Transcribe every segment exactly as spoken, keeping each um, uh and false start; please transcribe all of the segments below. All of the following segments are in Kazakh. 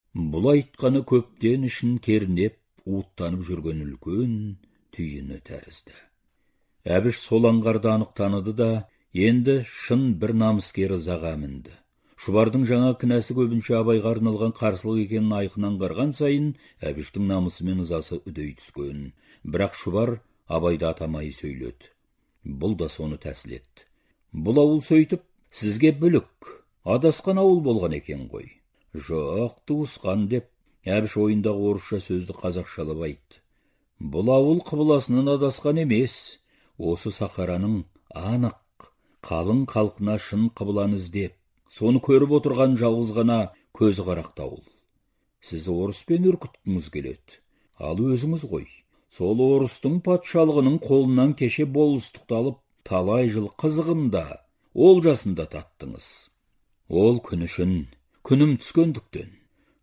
Бұл айтқаны көптен ішін кернеп, уыттанып жүрген үлкен түйіні тәрізді. Әбіш сол аңғарды анық таныды да, енді шын бір намыскер ызаға мінді. Шұбардың жаңа кінәсі көбінше Абайға арналған қарсылық екенін айқын аңғарған сайын, Әбіштің намысы мен ызасы үдей түскен. Бірақ Шұбар Абайды атамай сөйледі. Бұл да соны тәсіл етті. Бұл ауыл сөйтіп, сізге бүлік, адасқан ауыл болған екен ғой. Жоқ, туысқан деп, Әбіш ойындағы орысша сөзді қазақшалап айтты. Бұл ауыл қыбыласынан адасқан емес, осы Сахараның анық, қалың халқына шын қыбыланы іздеп, соны көріп отырған жалғыз ғана көзі қарақты ауыл. Сіз орыспен үркіткіңіз келеді, ал өзіңіз ғой. Сол орыстың патшалығының қолынан кеше болыстықты алып, талай жыл қызығында, олжасында таттыңыз. Ол күн үшін күнім түскендіктен.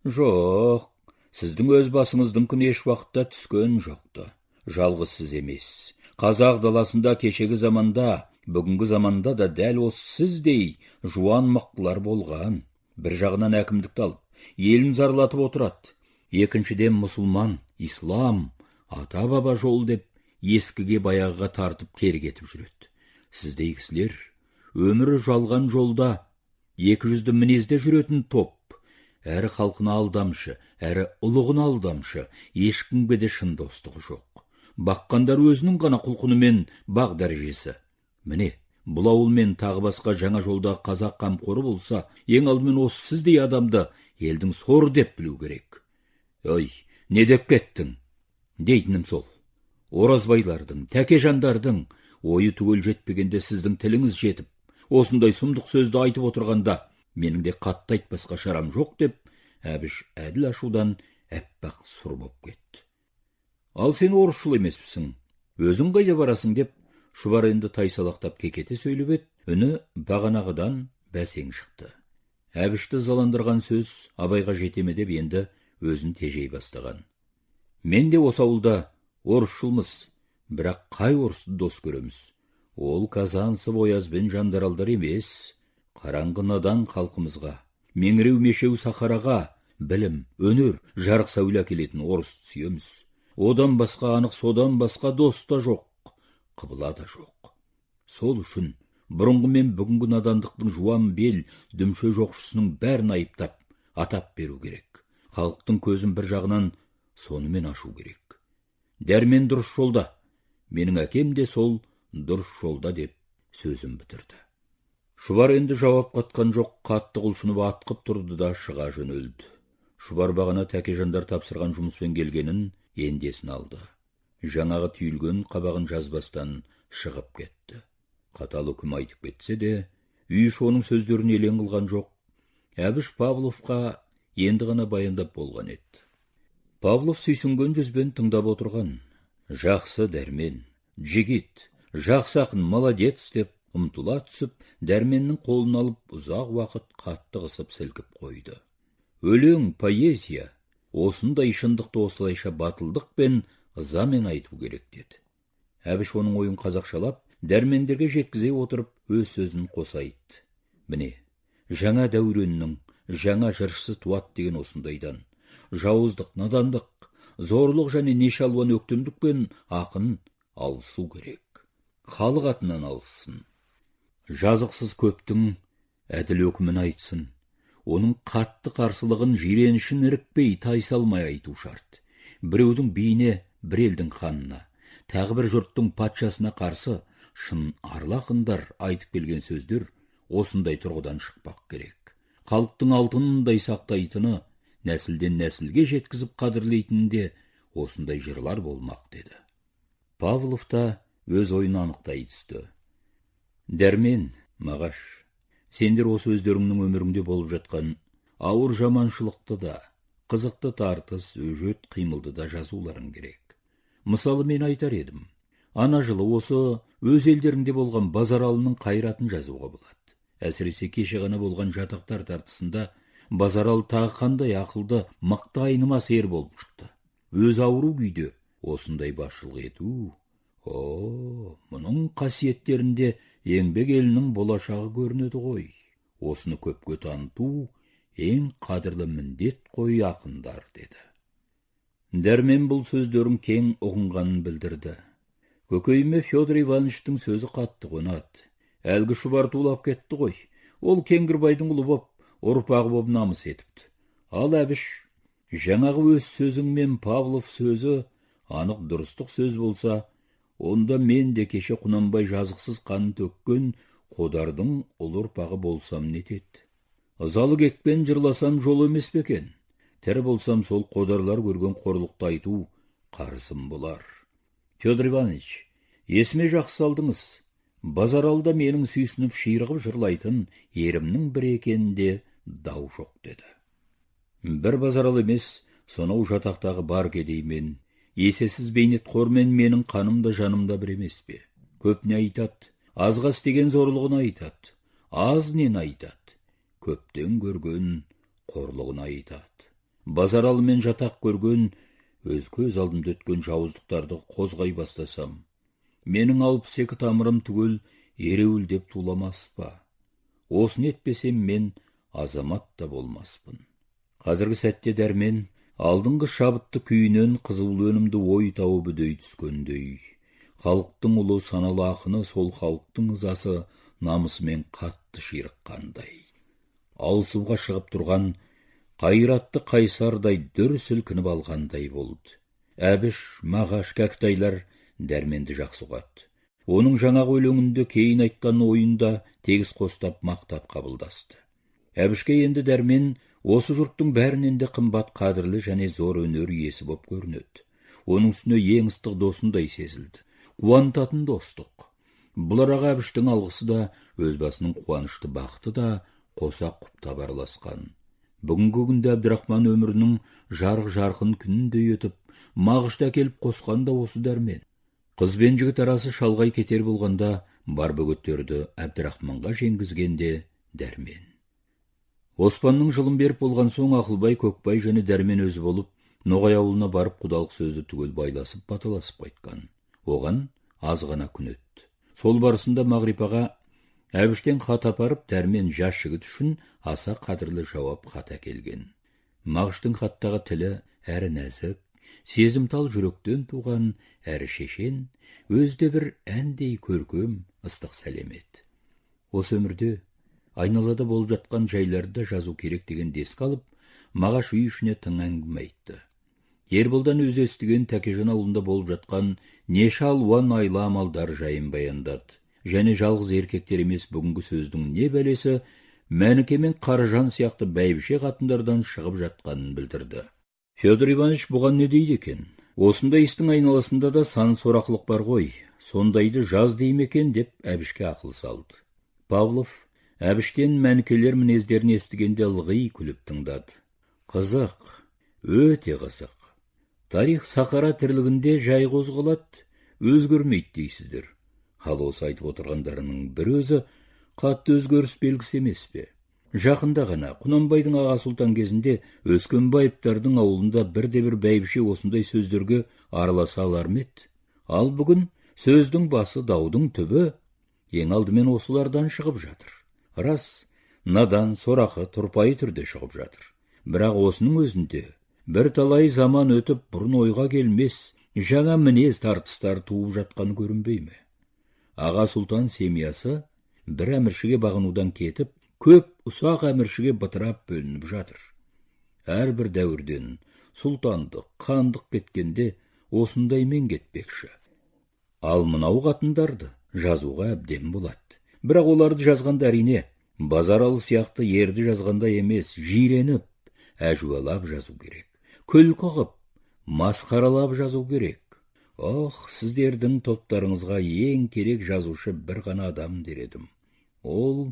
Жоқ, сіздің өз басыңыздың күні еш уақытта түскен жоқты. Жалғыз сіз емес. Қазақ даласында кешегі заманда, бүгінгі заманда да дәл осы сіздей жуан мықтылар болған. Бір жағынан әкімдікті алып, елін зарлатып отырады. Екіншіден мұсылман, ислам, ата-баба жол деп, ескіге баяғыға тартып кергетіп жүреді. Сіздей кісілер өмірі жалған жолда, екі жүзді мінезде жүретін топ, әрі халқына алдамшы, әрі ұлығына алдамшы, ешкімге де шын достығы жоқ. Баққандар өзінің ғана құлқынымен бақ дәрежесі. Міне, бұл ауыл мен тағы басқа жаңа жолда қазақ қамқоры болса, ең алдымен осы сіздей адамды елдің сор деп білу керек. Ой, не деп кеттің? Дейтінім сол. Оразбайлардың, тәкежандардың ойы түгел жетпегенде сіздің тіліңіз жетіп, осындай сұмдық сөзді айтып отырғанда, менің де қатты айтпасқа шарам жоқ деп, Әбіш әділ ашудан әппақ сұр боп кетті. Ал сен орысшыл емеспісің, өзің қайда барасың деп, Шұбар енді тайсалақтап кекете сөйлеп еді, үні бағанағыдан бәсең шықты. Әбішті заландырған сөз Абайға жетеме деп енді өзін тежей бастаған. Мен де осы ауылда орысшылмыз, бірақ қай орысты дос көреміз? Ол Казанцев, Оязбен Жандаралдар емес, қараңғы надан халқымызға, меңіреу мешеу Сахараға білім, өнер, жарық сәуле әкелетін орысты сүйеміз. Одан басқа анық, содан басқа дос та жоқ, қыбыла да жоқ. Сол үшін бұрынғы мен бүгінгі надандықтың жуан бел, дүмше жоқшысының бәрін айыптап, атап беру керек. Халықтың көзін бір жағынан сонымен ашу керек. Дәрмен дұрыс жолда, менің әкем де сол дұрыс жолда деп сөзін бітірді. Шұбар енді жауап қатқан жоқ, қатты құлшынып атқып тұрды да шыға жөнелді. Шұбар бағана тәкежандар тапсырған жұмыспен келгенін ендесін алды. Жаңағы түйілген қабағын жазбастан шығып кетті. Қатал үкім айтып кетсе де, үй іші оның сөздерін елең қылған жоқ. Әбіш Павловқа енді ғана баяндап болған еді. Павлов сүйсінген жүзбен тыңдап отырған. Жақсы Дәрмен, жігіт, жақсы ақын, молодец деп ұмтыла түсіп, Дәрменнің қолын алып, ұзақ уақыт қатты қысып сілкіп қойды. Өлең, поэзия, осындай шындықты осылайша батылдық пен ызамен айту керек деді. Әбіш оның ойын қазақшалап, дәрмендерге жеткізе отырып, өз сөзін қоса айтты. Міне, жаңа дәуреннің жаңа жыршысы туат деген осындайдан. Жауыздық, надандық, зорлық және нешалуан өктемдікпен ақын алысу керек. Халық атынан алыссын. Жазықсыз көптің әділ өкімін айтсын. Оның қатты қарсылығын жиренішін ірікпей, тайсалмай айту шарт. Біреудің биіне, бір елдің ханына, тағы бір жұрттың патшасына қарсы шын арлақындар айтып келген сөздер осындай тұрғыдан шықпақ керек. Халықтың алтынындай сақтайтыны, нәсілден нәсілге жеткізіп қадірлейтінінде осындай жырлар болмақ деді. Павлов та өз ойын анықтай түсті. Дәрмен, Мағаш, сендер осы өздеріңнің өміріңде болып жатқан ауыр жаманшылықты да, қызықты тартыс, өжет қимылды да жазуларың керек. Мысалы мен айтар едім, ана жылы осы өз елдерінде болған Базаралының қайратын жазуға болады. Әсіресе кеше ғана болған жатақтар тартысында Базарал тағы қандай ақылды, мықты айнымас ер болып шықты. Өз ауру күйде осындай басшылық ету. О, мұның қасиеттерінде еңбек елінің болашағы көрінеді ғой. Осыны көпке таныту, ең қадірлі міндет қой ақындар, деді. Дәрмен бұл сөздерін кең ұғынғанын білдірді. Көкейіме Федор Ивановичтің сөзі қатты қонады. Әлгі шұбар тулап кетті ғой. Ол Кеңгірбайдың ұлы боп, ұрпағы боп намыс етіпті. Ал әбіш, жаңағы өз сөзің мен Павлов сөзі анық дұрыстық сөз болса, онда мен де кеше Құнанбай жазықсыз қанын төккен Қодардың ұлы ұрпағы болсам нетеді. Ызалы кекпен жырласам жол емес пе екен? Тірі болсам сол Қодарлар көрген қорлықты айту қарызым болар. Федор Иванович, есіме жақсы салдыңыз. Базаралда менің сүйсініп ширығып жырлайтын ерімнің бір екенінде дау жоқ, деді. Бір Базарал емес, сонау жатақтағы бар кедеймен, есесіз бейнетқормен менің қанымда жанымда бір емес пе? Көп не айтады, азға істеген зорлығын айтады, аз нені айтады, көптен көрген қорлығын айтады. Базаралы мен жатақ көрген, өз көз алдымда өткен жауыздықтарды қозғай бастасам, менің алпыс екі тамырым түгел ереуілдеп туламас па? Осыны етпесем мен азамат та болмаспын. Қазіргі сәтте Дәрмен алдыңғы шабытты күйінен қызыл өнімді ой тауып үдей түскендей. Халықтың ұлы саналы ақыны сол халықтың ызасы намысымен қатты ширыққандай. Алысуға шығып тұрған қайратты қайсардай дүр сілкініп алғандай болды. Әбіш, Мағаш, Кәкітайлар Дәрменді жақсы ұғады. Оның жаңағы өлеңінде кейін айтқан ойында тегіс қостап мақтап қабылдасты. Әбішке енді Дәрмен осы жұрттың бәрінен де қымбат қадірлі және зор өнер иесі боп көрінеді. Оның үстіне ең ыстық досындай сезілді. Қуантатын достық. Бұл араға Әбіштің алғысы да, өз басының қуанышты бақыты да қоса құптап араласқан. Бүгінгі күнде Әбдірахман өмірінің жарық-жарқын күніндей өтіп, Мағышты әкеліп қосқан да осы Дәрмен. Қыз бен жігіт арасы шалғай кетер болғанда, бар бөгеттерді Әбдірахманға жеңгізгенде Дәрмен. Оспанның жылын беріп болған соң Ақылбай, Көкбай және Дәрмен өзі болып, Ноғай ауылына барып құдалық сөзді түгел байласып, баталасып қайтқан. Оған аз ғана күн өтті. Сол барысында Мағрипаға Әбіштен хат апарып, Дәрмен жас жігіт үшін аса қадірлі жауап хат әкелген. Мағыштың хаттағы тілі әрі нәзік, сезімтал жүректен туған, әрі шешен, өзде бір әндей көркем, ыстық сәлемет. Осы өмірде айналада болып жатқан жайларды жазу керек деген дескі алып, Мағаш үй ішіне тың әңгіме айтты. Ерболдан өзі естіген Тәкежан ауылында болып жатқан неше алуан айла амалдар жайын баяндады. Және жалғыз еркектер емес бүгінгі сөздің не бәлесі Мәніке мен Қаражан сияқты бәйбіше қатындардан шығып жатқанын білдірді. Федор Иванович бұған не дейді екен? Осындай істің айналасында да сан сорақылық бар ғой, сондайды жаз дейм екен деп Әбішке ақыл салды. Павлов Әбіштен Мәнікелер мінездерін естігенде ылғи күліп тыңдады. Қызық, өте қызық. Тарих сахара тірлігінде жай қозғалады, өзгермейді дейсіздер. Ал осы айтып отырғандарының бір өзі қатты өзгеріс белгісі емес пе? Жақында ғана Құнанбайдың аға сұлтан кезінде Өскенбаевтардың ауылында бірде-бір бәйбіше осындай сөздерге араласа алар ма еді? Ал бүгін сөздің басы, даудың түбі ең алдымен осылардан шығып жатыр. Рас, надан, сорақы, тұрпайы түрде шығып жатыр. Бірақ осының өзінде бір талай заман өтіп бұрын ойға келмес жаңа мінез тартыстар туып жатқан көрінбей ме? Аға сұлтан семьясы бір әміршіге бағынудан кетіп, көп ұсақ әміршіге бытырап бөлініп жатыр. Әрбір дәуірден сұлтандық, хандық кеткенде осындаймен кетпекші. Ал мынау қатындарды жазуға әбден болады. Бірақ оларды жазғанда әрине, Базаралы сияқты ерді жазғанда емес, жиреніп, әжуалап жазу керек. Күлкі қып, масқаралап жазу керек. Ох, сіздердің топтарыңызға ең керек жазушы бір ғана адам дер едім. Ол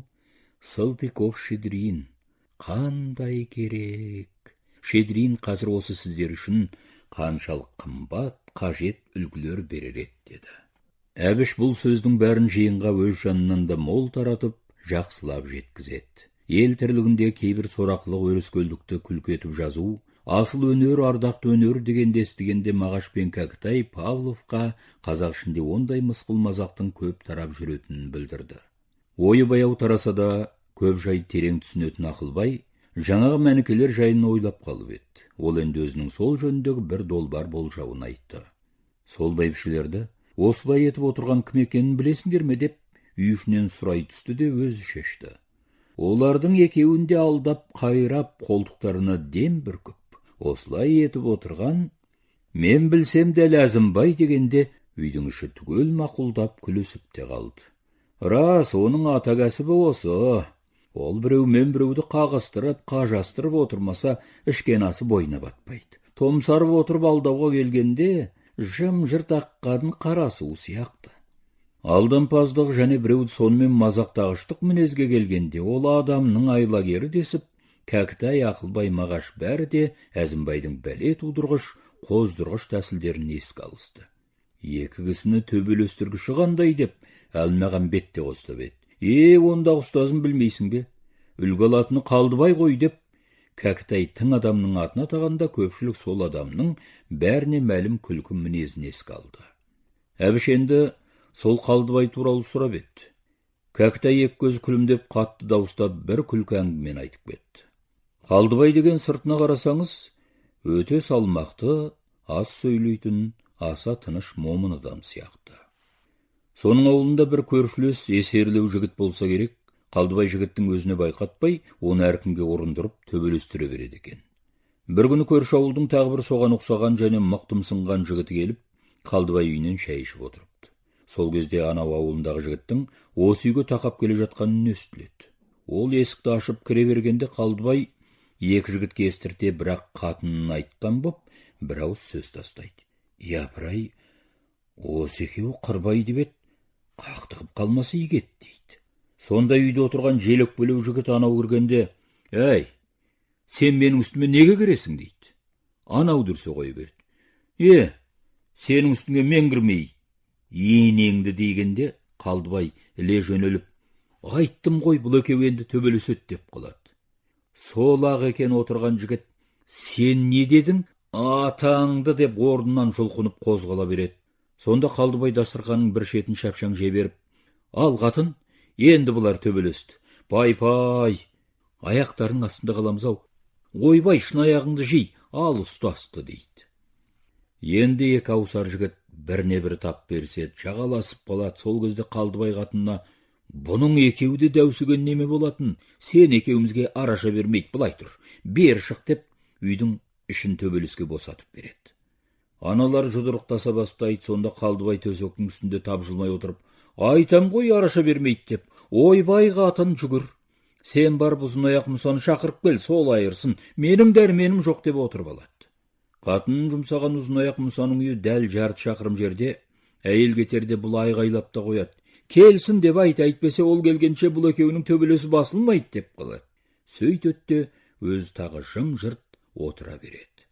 Салтыков-Щедрин. Қандай керек. Щедрин қазір осы сіздер үшін қаншалық қымбат, қажет үлгілер берер еді, деді. Әбіш бұл сөздің бәрін жиынға өз жанынан да мол таратып, жақсылап жеткізеді. Ел тірлігінде кейбір сорақылық, өрескелдікті күлкі етіп жазу, асыл өнер, ардақты өнер дегенде естігенде Мағаш пен Кәкітай Павловқа қазақ ішінде ондай мысқыл мазақтың көп тарап жүретінін білдірді. Ойы баяу тараса да көп жай терең түсінетін Ақылбай Жаңағы мәнікелер жайын ойлап қалып еді. Ол енді өзінің сол жөніндегі бір долбар болжауын айтты. Сол бәйбішелерді осылай етіп отырған кім екенін білесіңдер ме деп үй ішінен сұрай түсті де өзі шешті. Олардың екеуін де алдап, қайрап, қолтықтарына дем бүркіп, осылай етіп отырған, мен білсем дәл Әзімбай дегенде үйдің іші түгел мақұлдап күлісіп те қалды. Рас, оның ата кәсібі осы. Ол біреумен біреуді қағыстырып, қажастырып отырмаса, ішкен асы бойына батпайды. Томсарып отырып алдауға келгенде, жым-жырт аққадын қара су сияқты. Алдампаздық және біреуді сонымен мазақтағыштық мінезге келгенде, ол адамның айлагері десіп, Кәкітай, Ақылбай, Мағаш бәрі де Әзімбайдың бәле тудырғыш, қоздырғыш тәсілдерін еске алысты. Екі кісіні төбелестіргіші қандай деп, Әлмағамбет те қостап еді. Е, онда ұстазын білмейсің бе? Үлгі алатыны Қалдыбай ғой деп, Кәкітай тың адамның атына тағанда көпшілік сол адамның бәріне мәлім күлкі мінезін еске алды. Әбіш енді сол Қалдыбай туралы сұрап еді. Кәкітай екі көз күлімдеп қатты дауыстап бір күлкі әңгімен айтып кетті. Қалдыбай деген сыртына қарасаңыз, өте салмақты, аз сөйлейтін, аса тыныш момын адам сияқты. Соның ауылында бір көршілес есерлеу жігіт болса керек, Қалдыбай жігіттің өзіне байқатпай, оны әркімге орындырып төбелестіре береді екен. Бір күні көрші ауылдың тағы бір соған ұқсаған және мықтымсынған жігіті келіп, Қалдыбай үйінен шай ішіп отырыпты. Сол кезде анау ауылындағы жігіттің осы үйге тақап келе жатқанын естіледі. Ол есікті ашып кіре бергенде Қалдыбай екі жігітке естірте, бірақ қатынын айтқан боп, бір ауыз сөз тастайды. Япырай, осы екеуі қырбай деп еді, қақтығып қалмаса егет дейді. Сонда үйде отырған желек бөлеу жігіт анау кіргенде, әй, сен менің үстіме неге кіресің дейді. Анау дүрсе қойып еді. Е, сенің үстіңе мен кірмей, енеңді дегенде Қалдыбай іле жөнеліп, айттым ғой, бұл екеуі енді төбелеседі деп қалады. Сол ақ екен отырған жігіт, сен не дедің? Атаңды деп орнынан жұлқынып қозғала береді. Сонда Қалдыбай дастарханның бір шетін шапшаң жеберіп, ал қатын, енді бұлар төбелесті. Пай-пай, аяқтарың астында қаламыз-ау. Ойбай, шын аяғыңды жей, ал ұстасты дейді. Енді екі аусар жігіт біріне бір тап берседі, жағаласып қалады. Сол кезде Қалдыбай қатынына, бұның екеуі де дәусіген неме болатын, сен екеумізге араша бермейді, былай тұр, бер шық деп, үйдің ішін төбелеске босатып береді. Аналар жұдырықтаса бастайды. Сонда Қалдыбай төсектің үстінде тапжылмай отырып, айтам ғой, араша бермейді деп, ойбай қатын жүгір, сен бар бұзын аяқ мұсаны шақырып кел, сол айырсын, менің дәрменім жоқ деп отырып алады. Қатынын жұмсаған ұзын аяқ мұсаның үйі дәл жарты шақырым жерде, әйел кетерде бұл айғайлап та қояды. Келсін деп айт, әйтпесе ол келгенше бұл екеуінің төбелесі басылмайды деп қалады. Сөйтетте өз тағы жым-жырт отыра береді.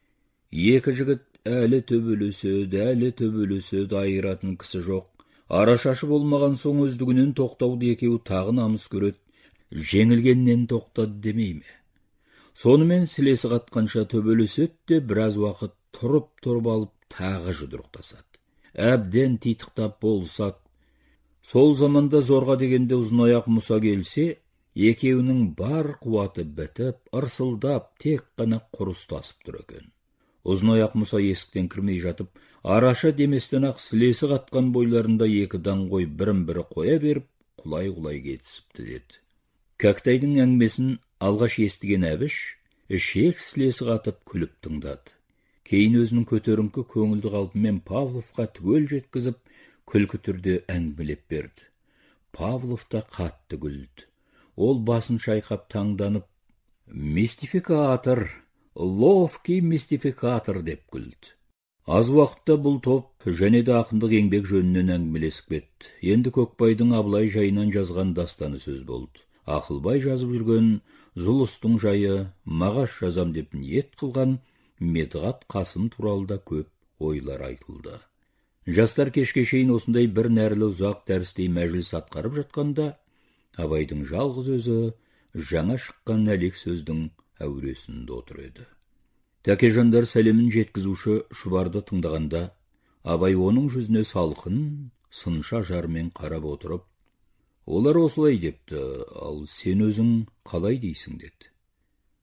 Екі жігіт әлі төбелеседі, әлі төбелеседі, айыратын кісі жоқ. Арашашы болмаған соң өздігінен тоқтауды екеуі тағы намыс көреді. Жеңілгеннен тоқтады демей ме? Сонымен сілесі қатқанша төбелеседі де біраз уақыт тұрып-тұрып алып тағы жұдырықтасады. Әбден титықтап болысады. Сол заманда зорға дегенде ұзын аяқ мұса келсе, екеуінің бар қуаты бітіп, ырсылдап, тек қана құрыстасып тұр екен. Ұзын аяқ мұса есіктен кірмей жатып, араша деместен ақ сілесі қатқан бойларында екі даңғой бірін-бірі қоя беріп, құлай-құлай кетісіпті деді. Кәкітайдың әңгімесін алғаш естіген Әбіш, ішек сілесі қатып күліп тыңдады. Кейін өзінің көтеріңкі көңілді қалпымен Павловқа түгел жеткізіп, күлкі түрде әңгімелеп берді. Павлов та қатты күлді. Ол басын шайқап таңданып, мистификатор, ловкий мистификатор деп күлді. Аз уақытта бұл топ және де ақындық еңбек жөнінен әңгімелесіп кетті. Енді Көкбайдың Абылай жайынан жазған дастаны сөз болды. Ақылбай жазып жүрген Зұлыстың жайы, Мағаш жазам деп ниет қылған Медғат Қасым туралы да көп ойлар айтылды. Жастар кешке шейін осындай бір нәрлі ұзақ дәрістей мәжіліс атқарып жатқанда, Абайдың жалғыз өзі жаңа шыққан әлек сөздің әуресінде отыр еді. Тәкежандар сәлемін жеткізуші Шұбарды тыңдағанда, Абай оның жүзіне салқын, сынша жармен қарап отырып, олар осылай депті, ал сен өзің қалай дейсің деді.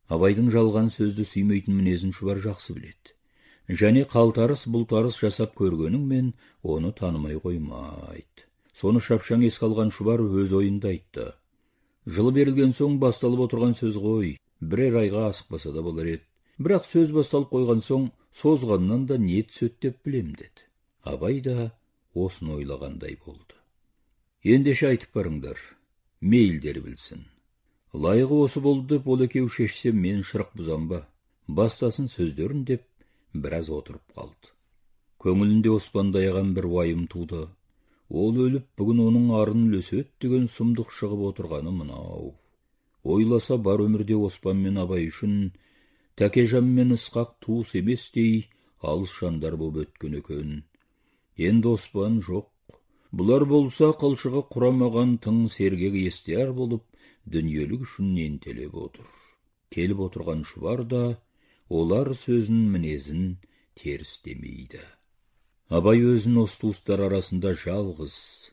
Абайдың жалған сөзді сүймейтін мінезін шұбар жақсы біледі. Және қалтарыс бұлтарыс жасап көргеніңмен оны танымай қоймайды. Соны шапшаң еске алған шұбар өз ойында айтты. Жылы берілген соң басталып отырған сөз ғой, бірер айға асықпаса да болар еді. Бірақ сөз басталып қойған соң созғаннан да не түседі деп білем деді. Абай да осыны ойлағандай болды. Ендеше айтып барыңдар, мейлдері білсін. Лайығы осы болды деп ол екеу шешсе мен шырық бұзам ба? Бастасын сөздерін деп біраз отырып қалды. Көңілінде Оспанды аяған бір уайым туды. Ол өліп, бүгін оның арын үлеседі деген сұмдық шығып отырғаны мынау. Ойласа бар өмірде Оспан мен Абай үшін Тәкежан мен Ысқақ туыс еместей алыс жандар боп өткен екен. Енді Оспан жоқ. Бұлар болса қылшығы құрамаған тың сергек естияр болып, дүниелік үшін ентелеп отыр. Келіп отырған шұбар да олар сөзін мінезін теріс демейді. Абай өзін осы туыстар арасында жалғыз,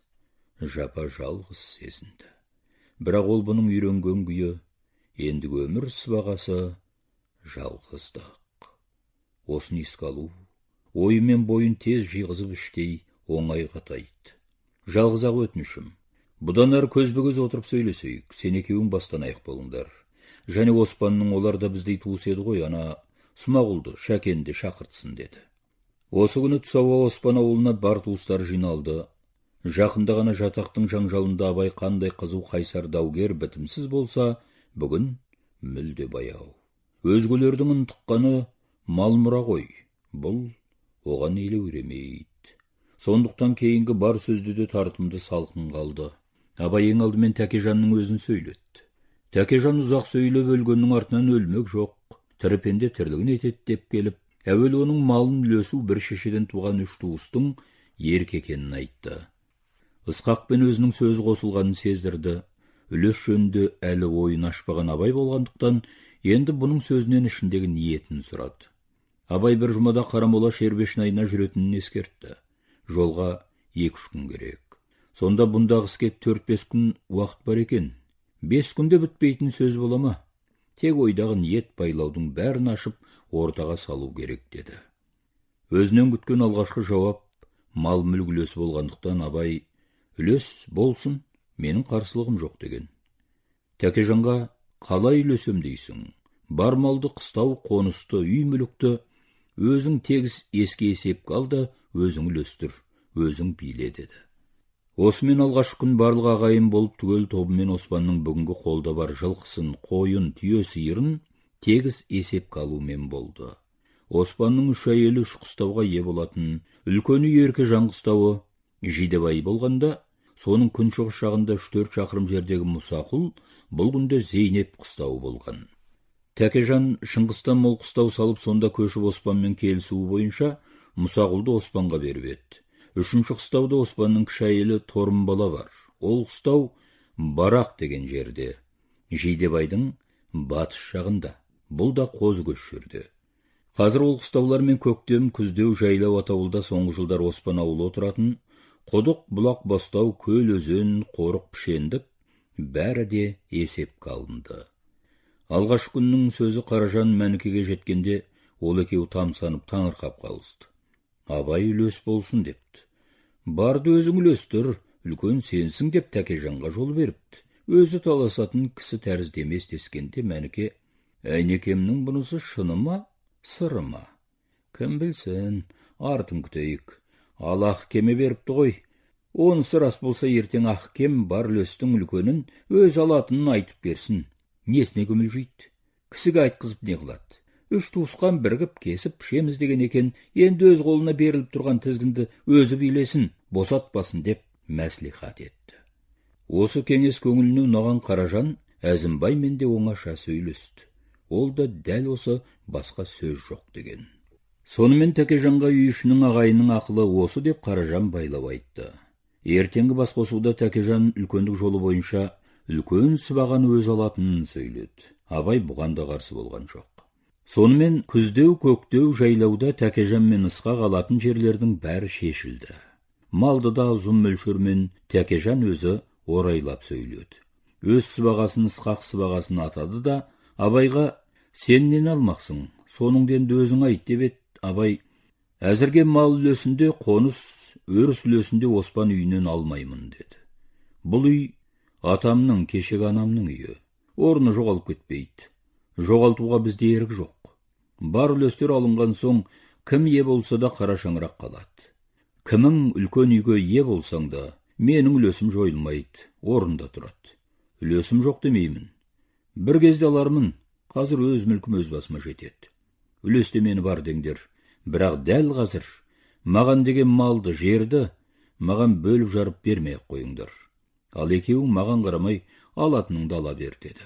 жапа жалғыз сезінді. Бірақ ол бұның үйренген күйі, ендігі өмір сыбағасы жалғыздық. Осын еске алу, ойы мен бойын тез жиғызып іштей оңай қатайды. Жалғыз-ақ өтінішім. Бұдан ары көзбе-көз отырып сөйлесейік, сен екеуің бастан аяқ болыңдар. Және Оспанның олар да біздей туыс еді ғой, ана Смағұлды, Шәкенді шақыртсын деді. Осы күні түс ауа Оспан ауылына бар туыстар жиналды. Жақында ғана жатақтың жаңжалында Абай қандай қызу қайсар даугер бітімсіз болса, бүгін мүлде баяу. Өзгелердің ынтыққаны мал мұра ғой, бұл оған елеуремейді. Сондықтан кейінгі бар сөзді де тартымды салқын қалды. Абай ең алдымен Тәкежанның өзін сөйлетті. Тәкежан ұзақ сөйлеп өлгеннің артынан өлмек жоқ, тіріпенде тірлігін етеді деп келіп, әуел оның малын үлесу бір шешеден туған үш туыстың ерке екенін айтты. Ысқақпен өзінің сөзі қосылғанын сездірді. Үлес жөнінде әлі ойын ашпаған Абай болғандықтан, енді бұның сөзінен ішіндегі ниетін сұрады. Абай бір жұмада Қарамола Шербешнайына жүретінін ескертті. Жолға екі-үш күн керек. Сонда бұндағы іске төрт-бес күн уақыт бар екен. Бес күнде бітпейтін сөз бола ма? Тек ойдағы ниет байлаудың бәрін ашып, ортаға салу керек деді. Өзінен күткен алғашқы жауап мал мүлк үлесі болғандықтан Абай үлес болсын, менің қарсылығым жоқ деген. Тәкежанға қалай үлесем дейсің? Бар малды, қыстау, қонысты, үй мүлікті өзің тегіс еске есеп қал да өзің үлестір, өзің биле деді. Осымен алғашқы күн барлық ағайын болып түгел тобымен Оспанның бүгінгі қолда бар жылқысын, қойын, түйе сиырын тегіс есеп қалумен болды. Оспанның үш әйелі үш қыстауға ие болатын, үлкені ерке жан қыстауы Жидебай болғанда, соның күншығыс жағында үш-төрт шақырым жердегі Мұсақұл бұл күнде Зейнеп қыстауы болған. Тәкежан Шыңғыстан мол қыстау салып, сонда көшіп Оспанмен келісуі бойынша Мұсақұлды Оспанға беріп еді. Үшінші қыстауда Оспанның кіші әйелі Торымбала бар. Ол қыстау Барақ деген жерде, Жидебайдың батыс жағында. Бұл да қозы көш жерде. Қазір ол қыстаулар мен көктем, күздеу, жайлау атаулда соңғы жылдар Оспан ауылы отыратын құдық, бұлақ, бастау, көл, өзен, қорық, пішендік бәрі де есепке алынды. Алғаш күннің сөзі Қаражан Мәнікеге жеткенде ол екеу тамсанып таңырқап қалысты. Абай үлес болсын депті. Барды өзің үлестір, үлкен сенсің деп Тәкежанға жол беріпті. Өзі таласатын кісі тәрізді емес дескенде Мәніке, әйнекемнің бұнысы шыны ма, сыры ма? Кім білсін, артын күтейік. Ал ақ кеме беріпті ғой. Онысы рас болса ертең ақ кем бар үлестің үлкенін өз алатынын айтып берсін. Несіне көмілжейді? Кісіге айтқызып не қылады? Үш туысқан бірігіп кесіп пішеміз деген екен, енді өз қолына беріліп тұрған тізгінді өзі билесін, босатпасын деп мәслихат етті. Осы кеңес көңіліне ұнаған Қаражан Әзімбаймен де оңаша сөйлесті. Ол да дәл осы, басқа сөз жоқ деген. Сонымен Тәкежанға үй ішінің ағайынның ақылы осы деп Қаражан байлау айтты. Ертеңгі басқосуда Тәкежан үлкендік жолы бойынша үлкен сыбағаны өз алатынын сөйледі. Абай бұған да қарсы болған жоқ. Сонымен күздеу, көктеу, жайлауда Тәкежан мен Ысқақ алатын жерлердің бәрі шешілді. Малды да ұзын мөлшермен Тәкежан өзі орайлап сөйледі. Өз сыбағасын, Ысқақ сыбағасын атады да, Абайға Сен нені алмақсың, соның денді өзің айт деп ет. Абай, әзірге мал үлесінде қоныс, өріс үлесінде Оспан үйінен алмаймын деді. Бұл үй атамның, кешегі анамның үйі. Орны жоғалып кетпейді. Жоғалтуға бізде ерік жоқ. Бар үлестер алынған соң, кім е болса да қара шаңырақ қалады. Кімің үлкен үйге е болсаң да, менің үлесім жойылмайды, орында тұрады. Үлесім жоқ демеймін. Бір кезде алармын, қазір өз мүлкім өз басыма жетеді. Үлесте мені бар деңдер, бірақ дәл қазір, маған деген малды, жерді, маған бөліп жарып бермей қойыңдар. Ал екеуің маған қарамай, алатыныңды ала бер деді.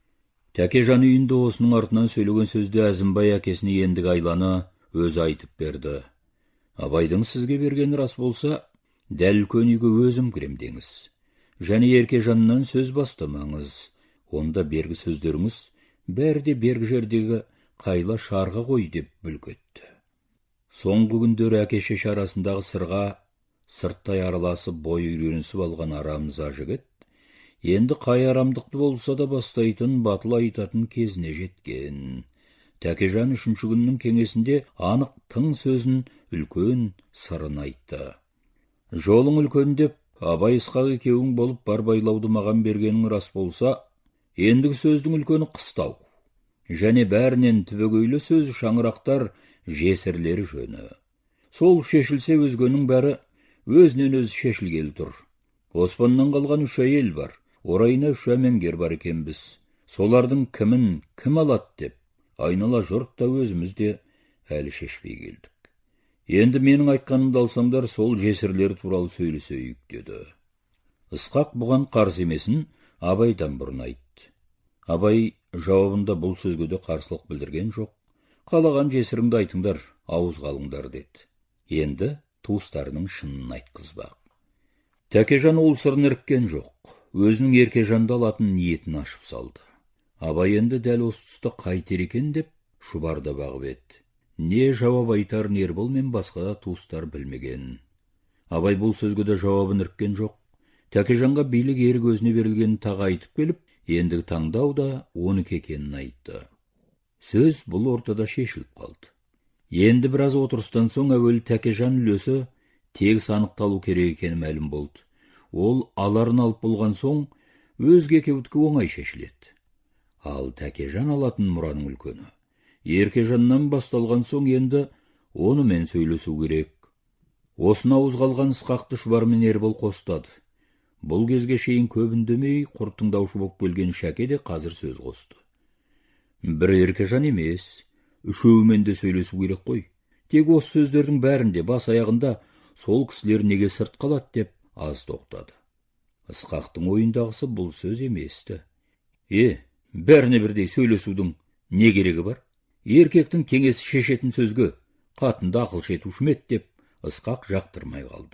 Тәкежан үйінде осының артынан сөйлеген сөзді Әзімбай әкесіне ендігі айланы өзі айтып берді. Абайдың сізге бергені рас болса, дәл үлкен үйге өзім кірем деңіз. Және Еркежаннан сөз бастамаңыз. Онда бергі сөздеріңіз бәрі де бергі жердегі қайла шарға ғой деп бүлкетті. Соңғы күндері әке-шеше арасындағы сырға сырттай араласып бой үйренісіп алған арамза жігіт, енді қай арамдықты болса да бастайтын, батыл айтатын кезіне жеткен. Тәкежан үшінші күннің кеңесінде анық тың сөзін, үлкен сырын айтты. Жолың үлкен деп, Абай Ысқақ екеуің болып бар байлауды маған бергенің рас болса, ендігі сөздің үлкені қыстау. Және бәрінен түбегейлі сөз шаңырақтар, жесірлері жөні. Сол шешілсе өзгенің бәрі өзінен өзі шешілгелі тұр. Оспаннан қалған үш әйел бар, орайына үш әмеңгер бар екенбіз. Солардың кімін кім алады деп, айнала жұрт та өзіміз де әлі шешпей келдік. Енді менің айтқанымды алсаңдар, сол жесірлер туралы сөйлесейік деді. Ысқақ бұған қарсы емесін Абайдан бұрын айтты. Абай жауабында бұл сөзге де қарсылық білдірген жоқ. Қалаған жесіріңді айтыңдар, ауыз қалыңдар деді. Енді туыстарының шынын айтқызбақ. Тәкежан ол сырын іріккен жоқ. Өзінің Еркежанды алатын ниетін ашып салды. Абай енді дәл осы тұста қайтер екен деп шұбарда бағып еді. Не жауап айтарын Ербол мен басқа туыстар білмеген. Абай бұл сөзге де жауабын іріккен жоқ. Тәкежанға билік ерік өзіне берілгенін тағы айтып келіп, ендігі таңдау да оныкі екенін айтты. Сөз бұл ортада шешіліп қалды. Енді біраз отырыстан соң әуелі Тәкежан үлесі тегіс анықталу керек екені мәлім болды. Ол аларын алып болған соң өзге екеудікі оңай шешіледі. Ал Тәкежан алатын мұраның үлкені Еркежаннан басталған соң енді онымен сөйлесу керек. Осына ауыз қалған Ысқақты шұбармен Ербол қостады. Бұл кезге шейін көп үндемей, құр тыңдаушы боп келген Шәке де қазір сөз қосты. Бір Еркежан емес, үшеуімен де сөйлесу керек қой. Тек осы сөздердің бәрінде бас аяғында сол кісілер неге сырт қалады деп аз тоқтады. Ысқақтың ойындағысы бұл сөз еместі. Е, бәріне бірдей сөйлесудің не керегі бар? Еркектің кеңесі шешетін сөзге қатынды ақылшы етуші ме еді деп Ысқақ жақтырмай қалды.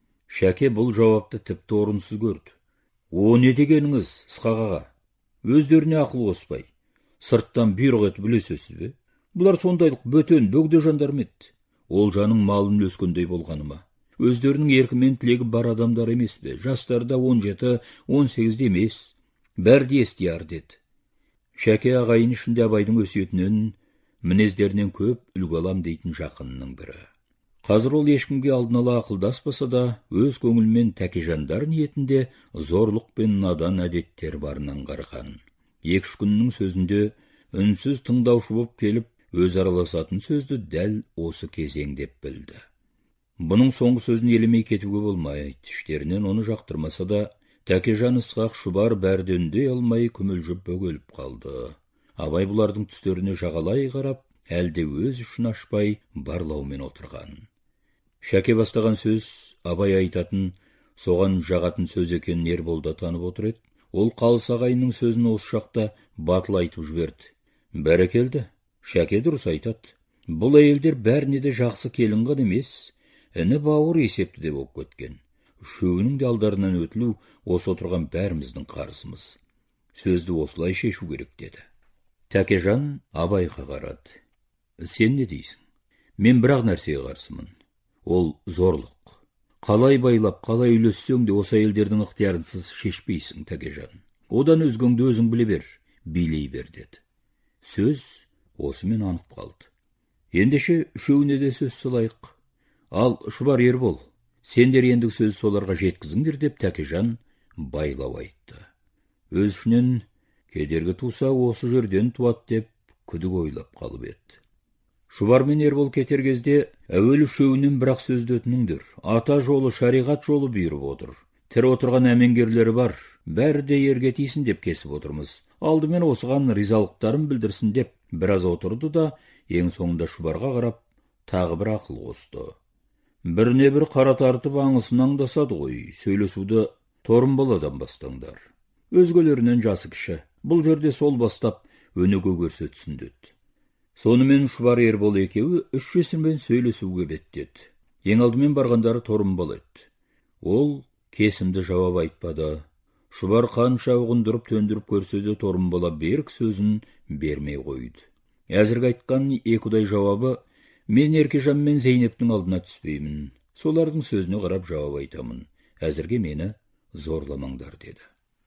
Шәке бұл жауапты тіпті орынсыз көрді. О не дегеніңіз, Ысқақ аға? Өздеріне ақыл қоспай, сырттан бұйрық етіп білесесіз бе? Бұлар сондайлық бөтен, бөгде жандар ма еді? Олжаның малын өскендей болғаны ма? Өздерінің еркімен тілегі бар адамдар емес бе? Жастарда он жеті, он сегізде емес. Бәрді естияр деді. Шәке ағайын ішінде Абайдың өсиетінен, мінездерінен көп үлгі алам дейтін жақынының бірі. Қазір ол ешкімге алдын ала ақылдаспаса да, өз көңілмен Тәкежандар ниетінде зорлық пен надан әдеттер барынан аңғарған. Екі-үш күннің сөзінде үнсіз тыңдаушы боп келіп, өз араласатын сөзді дәл осы кезең деп білді. Бұның соңғы сөзін елемей кетуге болмайды. Іштерінен оны жақтырмаса да, Тәкежан Ысқақ шұбар бәрді үндей алмай күмілжіп бөгеліп қалды. Абай бұлардың түстеріне жағалай қарап, әлде өз үшін ашпай барлаумен отырған. Шәке бастаған сөз Абай айтатын, соған жағатын сөз екенін Ербол да танып отыр еді. Ол қалыс ағайынның сөзін осы шақта батыл айтып жіберді. Бәрекелді, Шәке дұрыс айтады. Бұл әйелдер бәріне де жақсы келін ғана емес, іні бауыр есепті де болып кеткен. Үшеуінің де алдарынан өтілу осы отырған бәріміздің қарызымыз. Сөзді осылай шешу керек деді. Тәкежан Абайға қарады. Сен не дейсің? Мен бір-ақ нәрсеге қарсымын. Ол зорлық. Қалай байлап, қалай үйлессең де осы әйелдердің ықтиярынсыз шешпейсің, Тәкежан. Одан өзгіңді өзің біле бер, билей бер деді. сөз осымен анық қалды. Ендеше үшеуіне де сөз салайық. Ал Шұбар, Ербол, сендер ендігі сөз соларға жеткізіңдер деп Тәкежан байлау айтты. Өз ішінен кедергі туса осы жерден туат деп күдік ойлап қалып еді. Шұбар мен Ербол кетер кезде әуел үшеуінен бірақ сөзді өтініңдер. Ата жолы, шариғат жолы бұйырып отыр. Тірі отырған әмеңгерлері бар, бәрі де ерге тисін деп кесіп отырмыз. Алдымен осыған ризалықтарын білдірсін деп біраз отырды да, ең соңында Шұбарға қарап тағы бір ақыл қосты. Біріне бір қара тартып аңысын аңдасады ғой, сөйлесуді Торымбаладан бастаңдар. Өзгелерінен жасы кіші, бұл жерде сол бастап өнеге көрсетсін деді. Сонымен Шұбар, Ербол екеуі үш жесірмен сөйлесуге беттеді. Ең алдымен барғандары Торымбал еді. Ол кесімді жауап айтпады. Шұбар қанша ұғындырып төндіріп көрсе де Торымбала берік сөзін бермей қойды. Әзірге айтқан екідай жауабы: мен Еркежан мен Зейнептің алдына түспеймін. Солардың сөзіне қарап жауап айтамын. Әзірге мені зорламаңдар деді.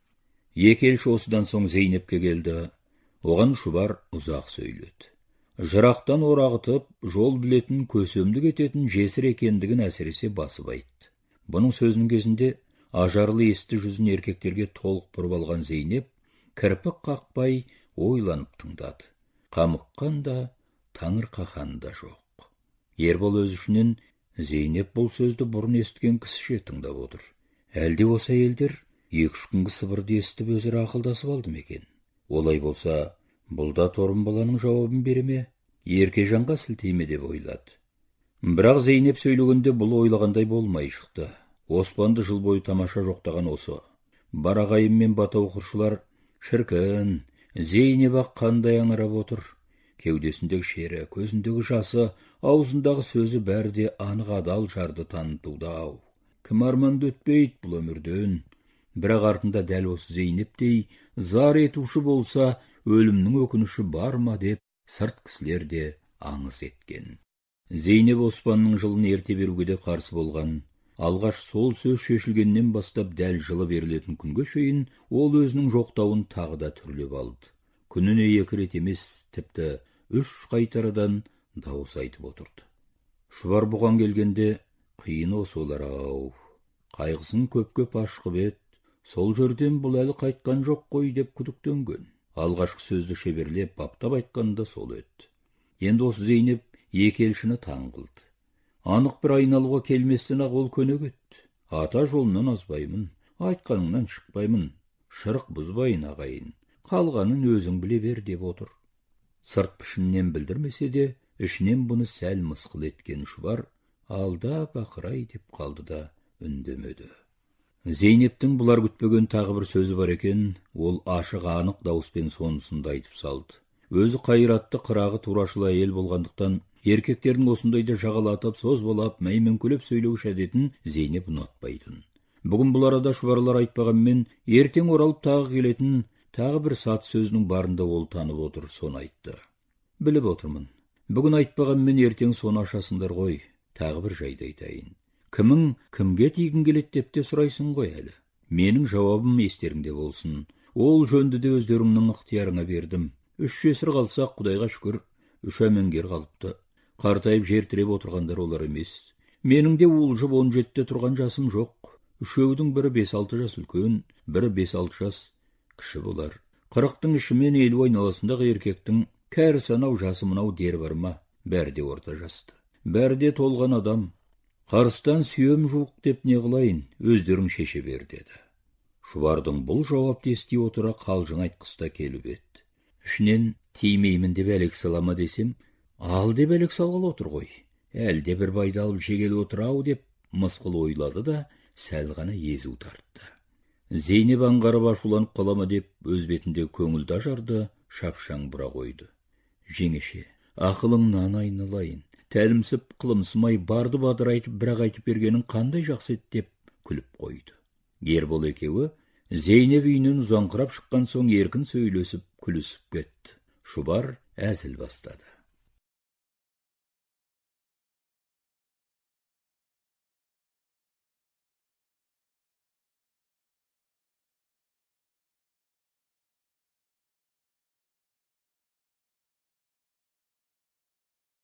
Екі елші осыдан соң Зейнепке келді. Оған Шұбар ұзақ сөйледі. Жырақтан орағытып, жол білетін, көсемдік ететін жесір екендігін әсіресе басып айтты. Бұның сөзінің кезінде ажарлы есті жүзін еркектерге толық бұрып алған Зейнеп кірпік қақпай ойланып тыңдады. Қамыққан да, таңыр қақан да жоқ. Ербол өз ішінен Зейнеп бұл сөзді бұрын естіген кісіше тыңдап отыр. Әлде осы әйелдер екі-үш күнгі сыбырды естіп өзара ақылдасып алды ма екен? Олай болса, бұл да Торымбаланың жауабын бере ме, Еркежанға сілтейме деп ойлады. Бірақ Зейнеп сөйлегенде бұл ойлағандай болмай шықты. Оспанды жыл бойы тамаша жоқтаған осы. Бар ағайын мен бата оқыршылар: шіркін, Зейнеп-ақ қандай аңырап отыр. Кеудесіндегі шері, көзіндегі жасы, аузындағы сөзі бәрі де анық адал жарды танытуда-ау. Кім арманды өтпейді бұл өмірден. Бірақ артында дәл осы Зейнептей зар етуші болса, өлімнің өкініші бар ма деп сырт кісілер де аңыс еткен. Зейнеп Оспанның жылын ерте беруге де қарсы болған. Алғаш сол сөз шешілгеннен бастап дәл жылы берілетін күнге шейін ол өзінің жоқтауын тағы да түрлеп алды. Күніне екі рет емес, тіпті үш қайтарадан дауыс айтып отырды. Шұбар бұған келгенде: қиын осы олар-ау, қайғысын көп-көп ашқып еді, сол жерден бұл әлі қайтқан жоқ қой деп күдіктенген. Алғашқы сөзді шеберлеп, баптап айтқанда сол еді. Енді осы Зейнеп екі елшіні таң қылды. Анық бір айналуға келместен-ақ ол көнегетті. Ата жолынан азбаймын, айтқаныңнан шықпаймын, шырық бұзбайын ағайын, қалғанын өзің біле бер деп отыр. Сырт пішіннен білдірмесе де, ішінен бұны сәл мысқыл еткен Шұбар алда бақырай деп қалды да үндемеді. Зейнептің бұлар күтпеген тағы бір сөзі бар екен. Ол ашық анық дауыспен сонысында айтып салды. Өзі қайратты, қырағы, турашыл әйел болғандықтан еркектердің осындайда жағалатып, созбалап, мәймөңкелеп сөйлеуші әдетін Зейнеп ұнатпайтын. Бүгін бұл арада Шұбарлар айтпағанмен, ертең оралып тағы келетін тағы бір сат сөзінің барында ол танып отыр, соны айтты. Біліп отырмын. Бүгін айтпағанмен ертең соны ашасыңдар ғой. Тағы бір жайды айтайын. Кімің кімге тигін келет деп те сұрайсың ғой әлі. Менің жауабым естеріңде болсын. Ол жөнді де өздеріңнің ықтиярыңа бердім. Үш жесір қалсақ, Құдайға шүкір, үш әмеңгер қалыпты. Қартайып жертіреп отырғандар олар емес. Менің де уылжып он жетіде тұрған жасым жоқ. Үшеудің бірі бес алты жас үлкен, бірі бес алты жас кіші болар. Қырықтың ішімен елу айналасындағы еркектің кәрі санау жасы мынау дер бар ма? Бәрі де орта жасты. Бәрі де толған адам. Қарыстан сүйем жуық деп не қылайын, өздерің шеше бер деді. Шұбардың бұл жауапты ести отыра қалжың айтқыста келіп еді. Ішінен тимеймін деп әлек салама десем, ал деп әлек салғалы отыр ғой. Әлде бір байды алып жегелі отыр-ау деп мысқыл ойлады да сәл ғана езу тартты. Зейнеп аңғарып ашуланып қалама деп өз бетінде көңілді ажарды шапшаң бұра қойды. Жеңеше, ақылыңнан айналайын. Тәлімсіп қылымсымай барды бадыр айтып бірақ айтып бергенің қандай жақсы еді деп күліп қойды. Ербол екеуі Зейнеп үйінен ұзаңқырап шыққан соң еркін сөйлесіп күлісіп кетті. Шұбар әзіл бастады.